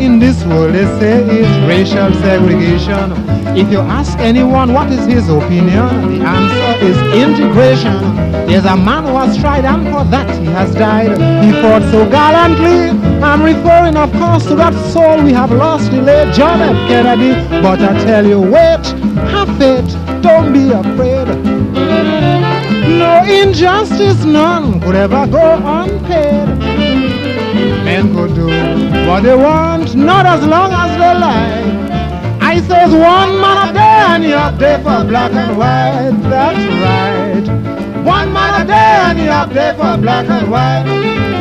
in this world they say is racial segregation. If you ask anyone what is his opinion, the answer is integration. There's a man who has tried, and for that he has died. He fought so gallantly. I'm referring, of course, to that soul we have lost, the late John F. Kennedy. But I tell you, wait, have faith, don't be afraid. No injustice, none could ever go unpaid. Men could do what they want, not as long as they like. I says 1 man a day and you up there for black and white. That's right. 1 man a day and you up there for black and white.